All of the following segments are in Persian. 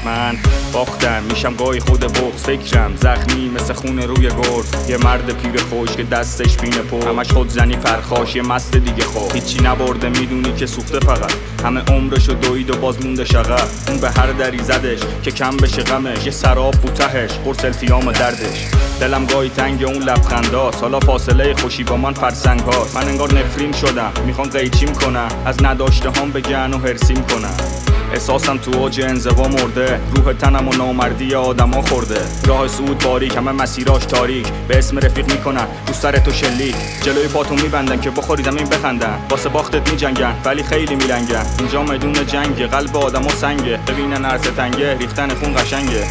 من باختم میشم گاهی خود بغض، فکرم زخمی مثل خون روی گرد. یه مرد پیر خوش که دستش بینه پر، همش خودزنی پرخاش، یه مست دیگه خوب. هیچی نبرده میدونی که سوخته فقط، همه عمرشو دوید و باز مونده شغب. اون به هر دری زدش که کم بشه غمش، یه سراب بود تهش قرص التیام دردش. دلم گاهی تنگ اون لبخنداست، حالا فاصله خوشی با من فرسنگ هاست. من انگار نفرین شدم میخوان قیچیم کنم، از نداشته هام بگن و هرسیم کنم. احساسم تو اوج انزوا مرده، روح تنم و نامردی آدما خورده. راه صعود باریک، همه مسیراش تاریک، به اسم رفیق میکنن رو سر تو شلیک. جلوی پاتو میبندن که بخوری زمین بخندن، واسه باختت میجنگن ولی خیلی میلنگن. اینجا میدون جنگه، قلب آدما سنگه، ببینن عرض تنگه، ریختن خون قشنگه.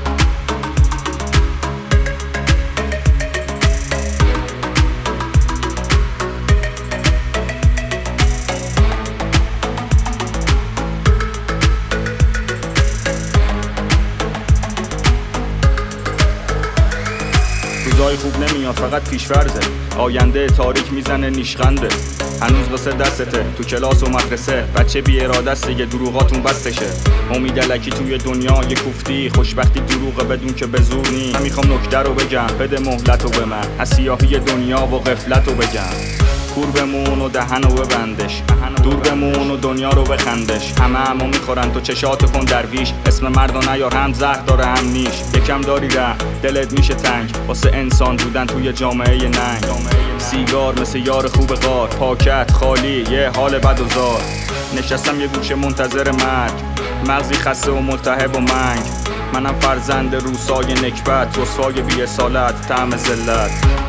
روزای خوب نمیاد فقط پیش‌فرضه، آینده تاریک میزنه نیشخنده. هنوز قصه دستته تو کلاس و مدرسه، بچه بی اراده است دیگه دروغاتون بستشه. امید الکی توی دنیا یه کوفتی، خوشبختی دروغه بدون که به زور نی. من میخوام نکته رو بگم، بده مهلتو به من، از سیاهی دنیا و غفلتو بگم. کور بمون و دهنو ببندش، دور بمون و دنیا رو بخندش. همه میخورن تو چشاتو کن درویش، اسم مردو نیار هم زهر داره هم نیش. یکم داری ره دلت میشه تنگ، واسه انسان بودن توی جامعه ننگ. سیگار مثل یار خوب غار، پاکت خالی یه حال بد و زار. نشستم یه گوشه منتظر مرگ، مغزی خسته و ملتهب و منگ. منم فرزند روسای نکبت، رسوای بی اصالت، طعم ذلت.